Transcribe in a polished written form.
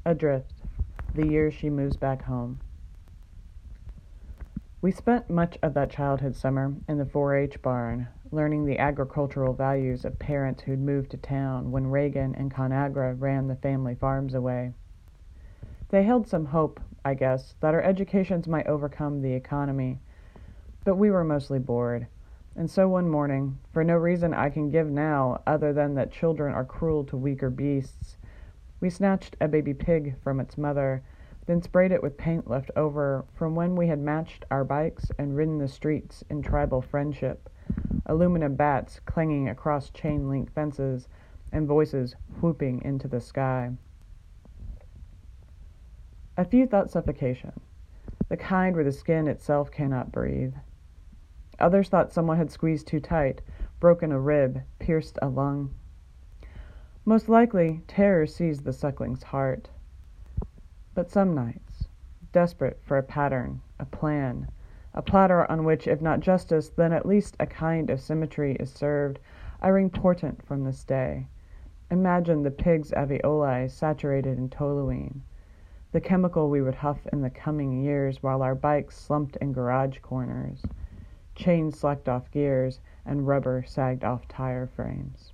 Adrift, the year she moves back home. We spent much of that childhood summer in the 4-H barn, learning the agricultural values of parents who'd moved to town when Reagan and ConAgra ran the family farms away. They held some hope, I guess, that our educations might overcome the economy, but we were mostly bored. And so one morning, for no reason I can give now other than that children are cruel to weaker beasts, we snatched a baby pig from its mother, then sprayed it with paint left over from when we had matched our bikes and ridden the streets in tribal friendship, aluminum bats clanging across chain-link fences and voices whooping into the sky. A few thought suffocation, the kind where the skin itself cannot breathe. Others thought someone had squeezed too tight, broken a rib, pierced a lung. Most likely, terror seized the suckling's heart. But some nights, desperate for a pattern, a plan, a platter on which, if not justice, then at least a kind of symmetry is served, I ring portent from this day. Imagine the pig's alveoli saturated in toluene, the chemical we would huff in the coming years while our bikes slumped in garage corners, chains slacked off gears, and rubber sagged off tire frames.